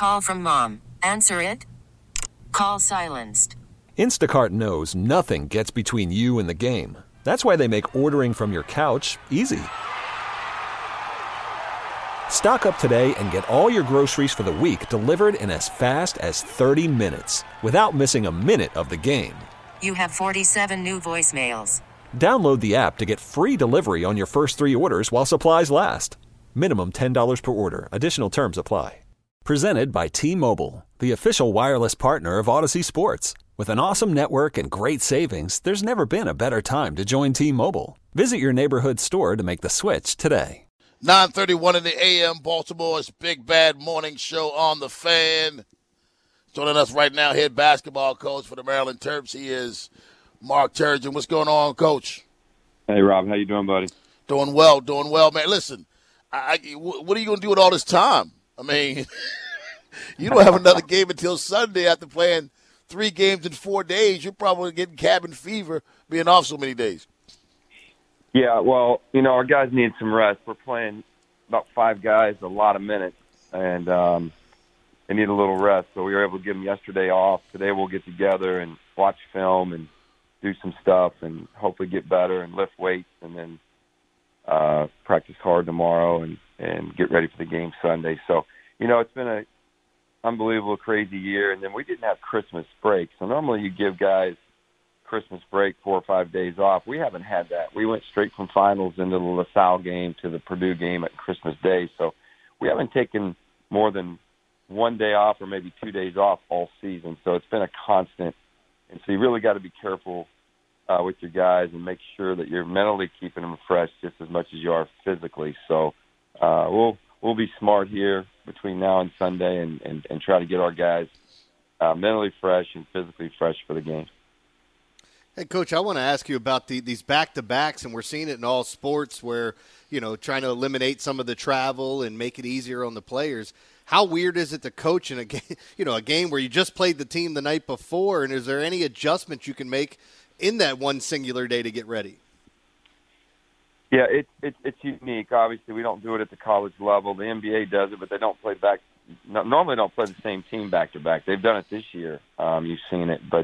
Call from mom. Answer it. Call silenced. Instacart knows nothing gets between you and the game. That's why they make ordering from your couch easy. Stock up today and get all your groceries for the week delivered in as fast as 30 minutes without missing a minute of the game. You have 47 new voicemails. Download the app to get free delivery on your first 3 orders while supplies last. Minimum $10 per order. Additional terms apply. Presented by T-Mobile, the official wireless partner of Odyssey Sports. With an awesome network and great savings, there's never been a better time to join T-Mobile. Visit your neighborhood store to make the switch today. 9:31 in the a.m. Baltimore's Big Bad Morning Show on the Fan. Joining us right now, head basketball coach for the Maryland Terps. He is Mark Turgeon. What's going on, Coach? Hey, Rob. How you doing, buddy? Doing well, man. Listen, what are you going to do with all this time? I mean, you don't have another game until Sunday after playing 3 games in 4 days. You're probably getting cabin fever being off so many days. Yeah, well, our guys need some rest. We're playing about 5 guys, a lot of minutes, and they need a little rest. So we were able to give them yesterday off. Today we'll get together and watch film and do some stuff and hopefully get better and lift weights and then practice hard tomorrow and get ready for the game Sunday. So, it's been an unbelievable, crazy year. And then we didn't have Christmas break. So normally you give guys Christmas break, 4 or 5 days off. We haven't had that. We went straight from finals into the LaSalle game to the Purdue game at Christmas Day. So we haven't taken more than 1 day off or maybe 2 days off all season. So it's been a constant. And so you really got to be careful with your guys and make sure that you're mentally keeping them fresh just as much as you are physically. So we'll be smart here between now and Sunday and try to get our guys mentally fresh and physically fresh for the game. Hey, Coach, I want to ask you about these back-to-backs, and we're seeing it in all sports where, trying to eliminate some of the travel and make it easier on the players. How weird is it to coach in a game, a game where you just played the team the night before, and is there any adjustments you can make in that one singular day to get ready? Yeah, it's unique. Obviously, we don't do it at the college level. The NBA does it, but they don't play back. Normally, don't play the same team back to back. They've done it this year. You've seen it, but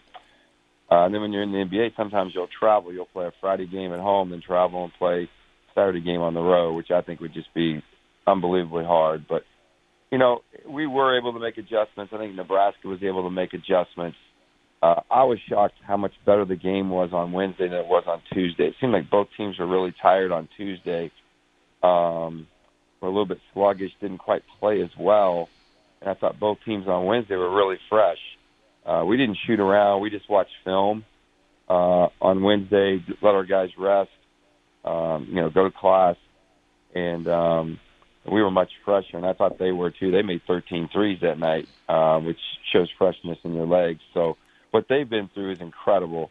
and then when you're in the NBA, sometimes you'll travel. You'll play a Friday game at home, then travel and play Saturday game on the road, which I think would just be unbelievably hard. But we were able to make adjustments. I think Nebraska was able to make adjustments. I was shocked how much better the game was on Wednesday than it was on Tuesday. It seemed like both teams were really tired on Tuesday. Were a little bit sluggish, didn't quite play as well. And I thought both teams on Wednesday were really fresh. We didn't shoot around. We just watched film on Wednesday, let our guys rest, go to class. And we were much fresher, and I thought they were too. They made 13 threes that night, which shows freshness in their legs. So what they've been through is incredible.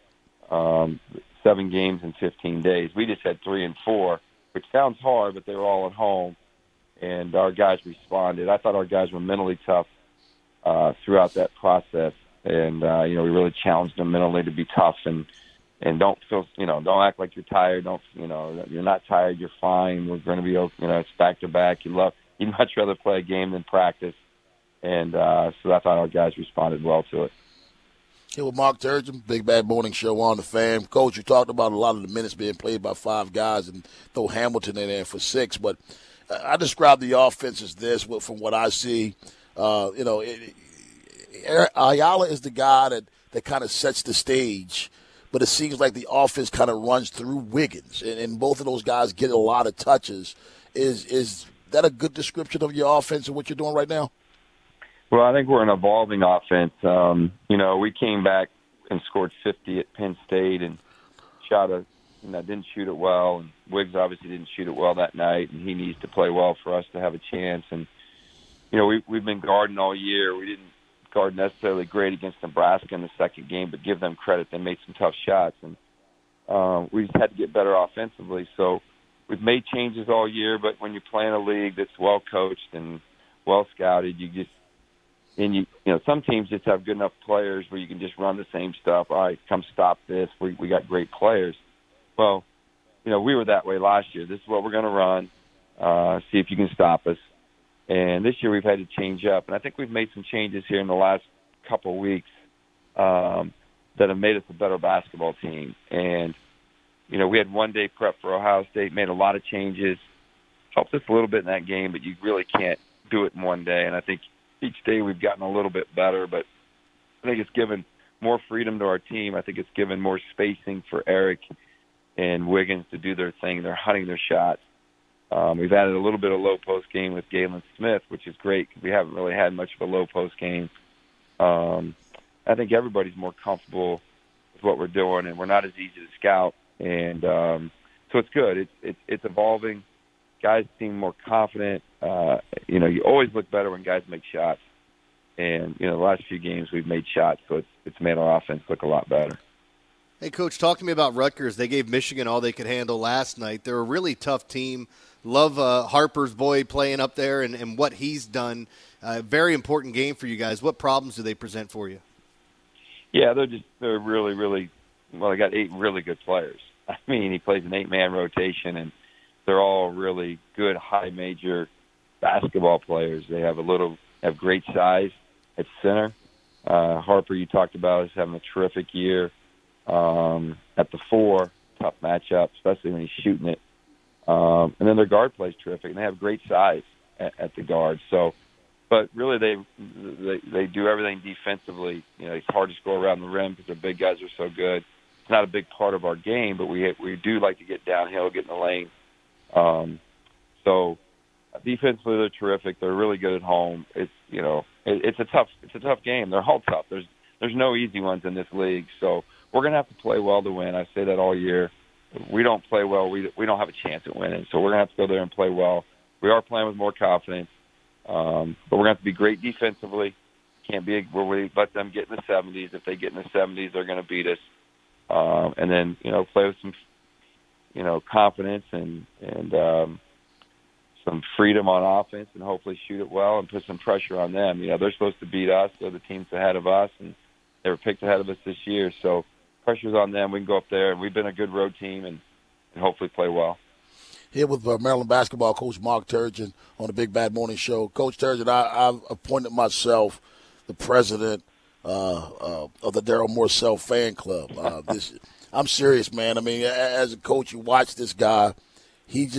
7 games in 15 days. We just had 3 and 4, which sounds hard, but they were all at home, and our guys responded. I thought our guys were mentally tough throughout that process, and we really challenged them mentally to be tough and don't feel, don't act like you're tired. Don't, you're not tired. You're fine. We're going to be, it's back to back. You'd much rather play a game than practice, and so I thought our guys responded well to it. Here with Mark Turgeon, Big Bad Morning Show on the Fan. Coach, you talked about a lot of the minutes being played by 5 guys and throw Hamilton in there for 6. But I describe the offense as this from what I see. Ayala is the guy that kind of sets the stage, but it seems like the offense kind of runs through Wiggins, and both of those guys get a lot of touches. Is that a good description of your offense and what you're doing right now? Well, I think we're an evolving offense. We came back and scored 50 at Penn State and didn't shoot it well. And Wiggs obviously didn't shoot it well that night, and he needs to play well for us to have a chance. And, we've been guarding all year. We didn't guard necessarily great against Nebraska in the second game, but give them credit. They made some tough shots. And we just had to get better offensively. So we've made changes all year, but when you play in a league that's well coached and well scouted, some teams just have good enough players where you can just run the same stuff. All right, come stop this. We got great players. Well, we were that way last year. This is what we're going to run. See if you can stop us. And this year we've had to change up. And I think we've made some changes here in the last couple of weeks that have made us a better basketball team. And, you know, we had one-day prep for Ohio State, made a lot of changes, helped us a little bit in that game, but you really can't do it in one day. And I think each day we've gotten a little bit better, but I think it's given more freedom to our team. I think it's given more spacing for Eric and Wiggins to do their thing. They're hunting their shots. We've added a little bit of low post game with Galen Smith, which is great because we haven't really had much of a low post game. I think everybody's more comfortable with what we're doing, and we're not as easy to scout. And so it's good. It's evolving. Guys seem more confident. You know, you always look better when guys make shots. And, you know, the last few games we've made shots, so it's made our offense look a lot better. Hey, Coach, talk to me about Rutgers. They gave Michigan all they could handle last night. They're a really tough team. Love Harper's boy playing up there and what he's done. Very important game for you guys. What problems do they present for you? Yeah, they're really, really – well, they got 8 really good players. I mean, he plays an 8-man rotation, and they're all really good high major basketball players. They have great size at center. Harper, you talked about, is having a terrific year. At the 4, tough matchup, especially when he's shooting it. And then their guard plays terrific, and they have great size at the guard. So, but really they do everything defensively. You know, it's hard to score around the rim because their big guys are so good. It's not a big part of our game, but we do like to get downhill, get in the lane. So defensively they're terrific. They're really good at home. It's a tough game. They're all tough. There's no easy ones in this league. So we're going to have to play well to win. I say that all year. If we don't play well, we don't have a chance at winning. So we're going to have to go there and play well. We are playing with more confidence, but we're going to have to be great defensively. Can't be where we let them get in the 70s. If they get in the 70s, they're going to beat us. And then, you know, play with some, you know, confidence and some freedom on offense and hopefully shoot it well and put some pressure on them. You know, they're supposed to beat us. They're the teams ahead of us, and they were picked ahead of us this year. So pressure's on them. We can go up there, and we've been a good road team and hopefully play well. Here with Maryland basketball coach Mark Turgeon on the Big Bad Morning Show. Coach Turgeon, I've appointed myself the president of the Daryl Morcell fan club. I'm serious, man. I mean, as a coach, you watch this guy. He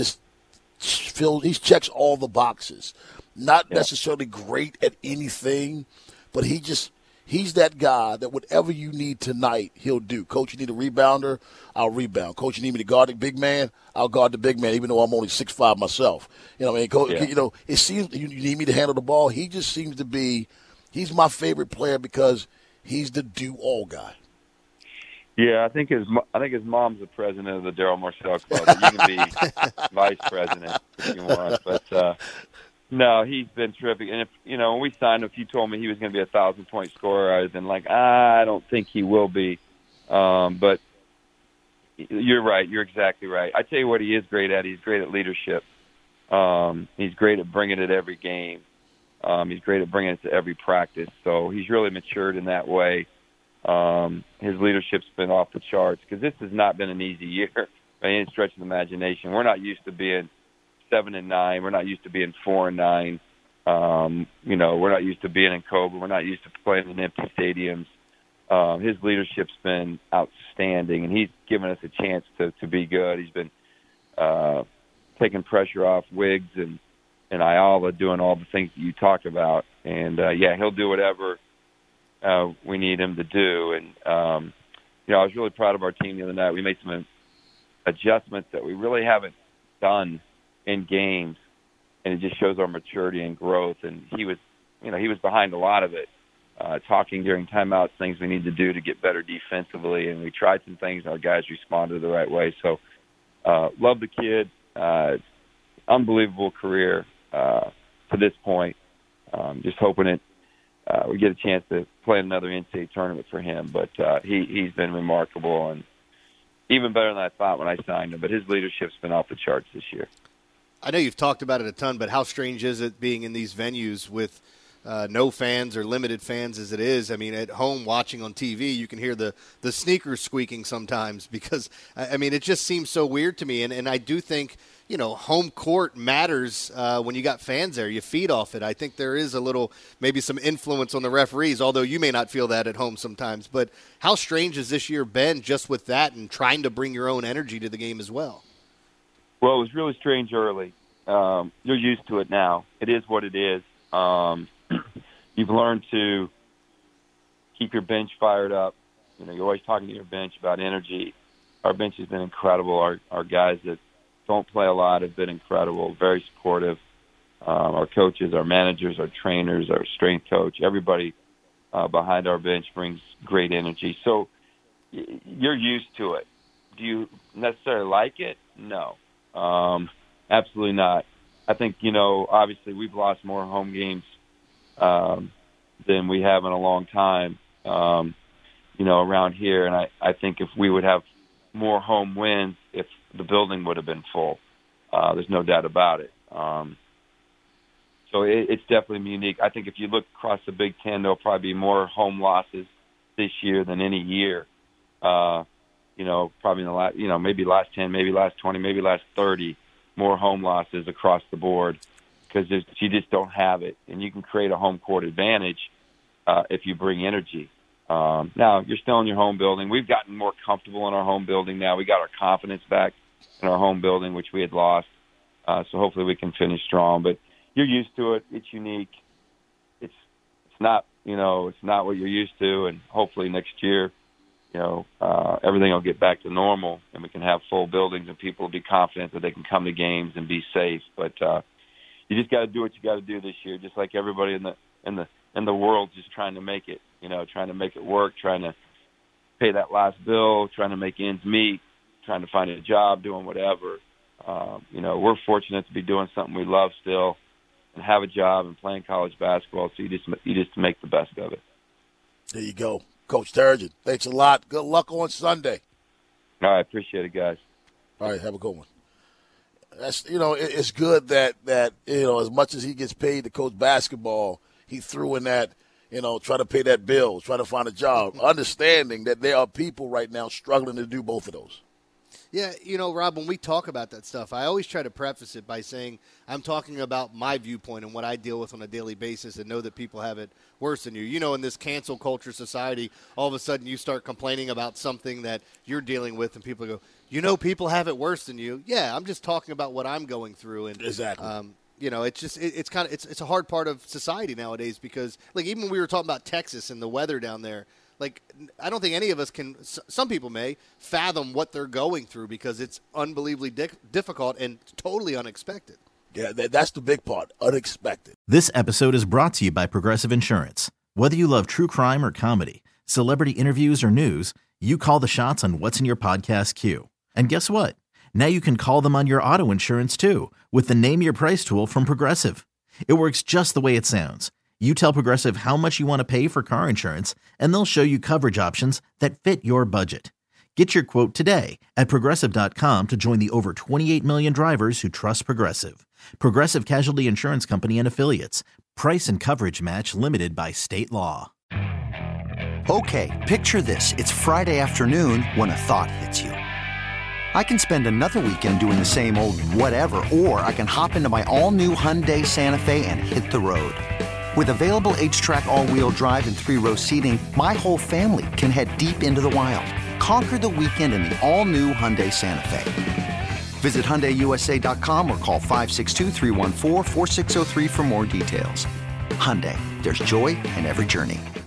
checks all the boxes. Not necessarily great at anything, but he's that guy that whatever you need tonight, he'll do. Coach, you need a rebounder, I'll rebound. Coach, you need me to guard the big man, I'll guard the big man, even though I'm only 6'5" myself. You know what I mean? Coach, you know, it seems you need me to handle the ball. He just seems to be he's my favorite player because he's the do-all guy. Yeah, I think his mom's the president of the Daryl Morcell Club. But you can be vice president if you want. But no, he's been terrific. And if when we signed him, if you told me he was going to be 1,000-point scorer, I'd have been like, I don't think he will be. But you're right. You're exactly right. I tell you what, he is great at. He's great at leadership. He's great at bringing it every game. He's great at bringing it to every practice. So he's really matured in that way. His leadership's been off the charts because this has not been an easy year by any stretch of the imagination. We're not used to being 7-9. We're not used to being 4-9. We're not used to being in Kobe. We're not used to playing in empty stadiums. His leadership's been outstanding, and he's given us a chance to be good. He's been taking pressure off Wiggs and Ayala, doing all the things that you talked about. And, he'll do whatever we need him to do. And, I was really proud of our team the other night. We made some adjustments that we really haven't done in games, and it just shows our maturity and growth. And he was behind a lot of it, talking during timeouts, things we need to do to get better defensively. And we tried some things, and our guys responded the right way. So, love the kid. Unbelievable career to this point. Just hoping we get a chance to play another NCAA tournament for him. But he's been remarkable and even better than I thought when I signed him. But his leadership's been off the charts this year. I know you've talked about it a ton, but how strange is it being in these venues with no fans or limited fans as it is? I mean, at home watching on TV, you can hear the sneakers squeaking sometimes because, it just seems so weird to me. And I do think home court matters when you got fans there. You feed off it. I think there is maybe some influence on the referees, although you may not feel that at home sometimes. But how strange has this year been just with that and trying to bring your own energy to the game as well? Well, it was really strange early. You're used to it now. It is what it is. You've learned to keep your bench fired up. You're always talking to your bench about energy. Our bench has been incredible. Our guys that don't play a lot have been incredible, very supportive. Our coaches, our managers, our trainers, our strength coach, everybody behind our bench brings great energy. So you're used to it. Do you necessarily like it? No, absolutely not. I think, obviously we've lost more home games than we have in a long time, around here. And I think if we would have more home wins, if the building would have been full. There's no doubt about it. So it's definitely unique. I think if you look across the Big Ten, there'll probably be more home losses this year than any year. Probably in the last, maybe last 10, maybe last 20, maybe last 30, more home losses across the board because you just don't have it. And you can create a home court advantage if you bring energy. Now, you're still in your home building. We've gotten more comfortable in our home building now. We got our confidence back in our home building, which we had lost. So hopefully we can finish strong. But you're used to it. It's unique. It's not, it's not what you're used to. And hopefully next year, everything will get back to normal and we can have full buildings and people will be confident that they can come to games and be safe. But you just got to do what you got to do this year, just like everybody in the world just trying to make it. Trying to make it work, trying to pay that last bill, trying to make ends meet, trying to find a job, doing whatever. We're fortunate to be doing something we love still and have a job and playing college basketball, so you just make the best of it. There you go. Coach Turgeon, thanks a lot. Good luck on Sunday. All right, appreciate it, guys. All right, have a good one. That's it's good that as much as he gets paid to coach basketball, he threw in that, try to pay that bill, try to find a job, understanding that there are people right now struggling to do both of those. Yeah, Rob, when we talk about that stuff, I always try to preface it by saying I'm talking about my viewpoint and what I deal with on a daily basis and know that people have it worse than you. In this cancel culture society, all of a sudden you start complaining about something that you're dealing with and people go, people have it worse than you. Yeah, I'm just talking about what I'm going through. And exactly. It's a hard part of society nowadays because, even when we were talking about Texas and the weather down there, I don't think any of us can, some people may, fathom what they're going through because it's unbelievably difficult and totally unexpected. Yeah, that's the big part, unexpected. This episode is brought to you by Progressive Insurance. Whether you love true crime or comedy, celebrity interviews or news, you call the shots on what's in your podcast queue. And guess what? Now you can call them on your auto insurance too with the Name Your Price tool from Progressive. It works just the way it sounds. You tell Progressive how much you want to pay for car insurance, and they'll show you coverage options that fit your budget. Get your quote today at Progressive.com to join the over 28 million drivers who trust Progressive. Progressive Casualty Insurance Company and Affiliates. Price and coverage match limited by state law. Okay, picture this. It's Friday afternoon when a thought hits you. I can spend another weekend doing the same old whatever, or I can hop into my all-new Hyundai Santa Fe and hit the road. With available H-Track all-wheel drive and 3-row seating, my whole family can head deep into the wild. Conquer the weekend in the all-new Hyundai Santa Fe. Visit HyundaiUSA.com or call 562-314-4603 for more details. Hyundai, there's joy in every journey.